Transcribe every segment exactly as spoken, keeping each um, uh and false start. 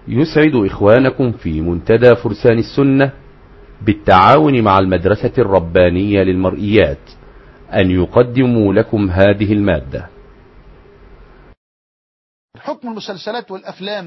يسعد إخوانكم في منتدى فرسان السنة بالتعاون مع المدرسة الربانية للمرئيات أن يقدموا لكم هذه المادة. حكم المسلسلات والأفلام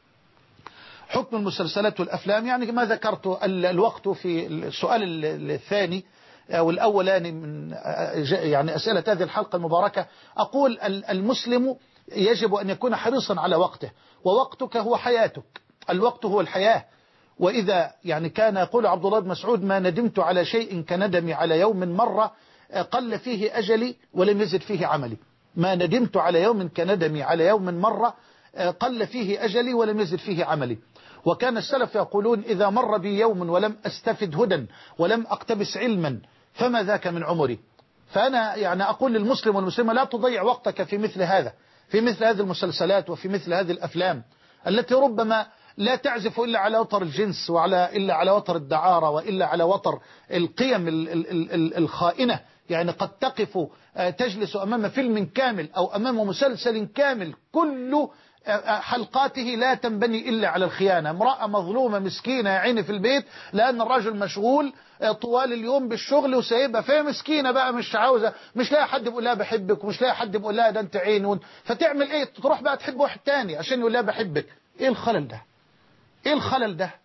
حكم المسلسلات والأفلام يعني ما ذكرت الوقت في السؤال الثاني أو الأولاني من يعني أسئلة هذه الحلقة المباركة. أقول المسلم يجب أن يكون حريصا على وقته، ووقتك هو حياتك، الوقت هو الحياة. وإذا يعني كان يقول عبد الله بن مسعود: ما ندمت على شيء كندمي على يوم مرة قل فيه أجلي ولم يزد فيه عملي. ما ندمت على يوم كندمي على يوم مرة قل فيه أجلي ولم يزد فيه عملي. وكان السلف يقولون: إذا مر بي يوم ولم أستفد هدى ولم أقتبس علما فما ذاك من عمري. فأنا يعني أقول للمسلم والمسلمة: لا تضيع وقتك في مثل هذا، في مثل هذه المسلسلات وفي مثل هذه الأفلام التي ربما لا تعزف إلا على وتر الجنس وعلى إلا على وتر الدعارة وإلا على وتر القيم الخائنة. يعني قد تقف تجلس أمام فيلم كامل أو أمام مسلسل كامل كل حلقاته لا تنبني إلا على الخيانة. امرأة مظلومة مسكينة يا عيني في البيت لأن الرجل مشغول طوال اليوم بالشغل وسايبها، فهي مسكينة بقى مش عاوزة، مش لاقي حد بيقول لها بحبك ومش لاقي حد بيقول لها ده انت عين، فتعمل ايه؟ تروح بقى تحب واحد تاني عشان يقول لها بحبك. ايه الخلل ده؟ ايه الخلل ده؟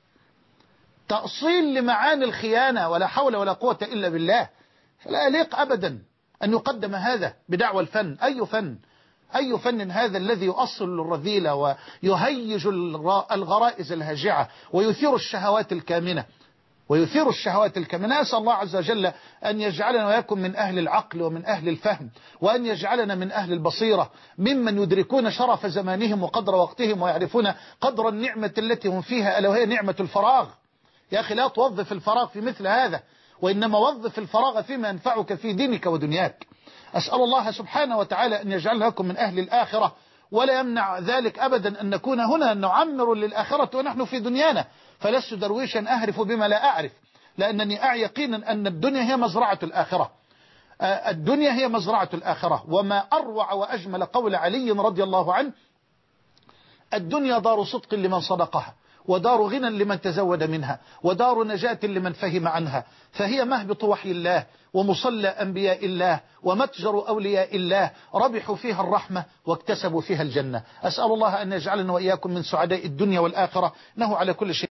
تأصيل لمعاني الخيانة، ولا حول ولا قوة إلا بالله. فلا يليق أبدا أن يقدم هذا بدعوى الفن. أي فن؟ أي فن هذا الذي يؤصل الرذيلة ويهيج الغرائز الهاجعة ويثير الشهوات الكامنة ويثير الشهوات الكامنة. أسأل الله عز وجل أن يجعلنا وياكم من أهل العقل ومن أهل الفهم، وأن يجعلنا من أهل البصيرة ممن يدركون شرف زمانهم وقدر وقتهم ويعرفون قدر النعمة التي هم فيها، ألا وهي نعمة الفراغ. يا أخي لا توظف الفراغ في مثل هذا، وإنما وظف الفراغ فيما ينفعك في دينك ودنياك. أسأل الله سبحانه وتعالى أن يجعلنا لكم من أهل الآخرة، ولا يمنع ذلك أبدا أن نكون هنا نعمر للآخرة ونحن في دنيانا. فلست درويشا أهرف بما لا أعرف، لأنني أعي يقينا أن الدنيا هي مزرعة الآخرة. الدنيا هي مزرعة الآخرة. وما أروع وأجمل قول علي رضي الله عنه: الدنيا دار صدق لمن صدقها، ودار غنى لمن تزود منها، ودار نجاة لمن فهم عنها، فهي مهبط وحي الله ومصلى أنبياء الله ومتجر أولياء الله، ربحوا فيها الرحمة واكتسبوا فيها الجنة. أسأل الله أن يجعلنا وإياكم من سعداء الدنيا والآخرة، إنه على كل شيء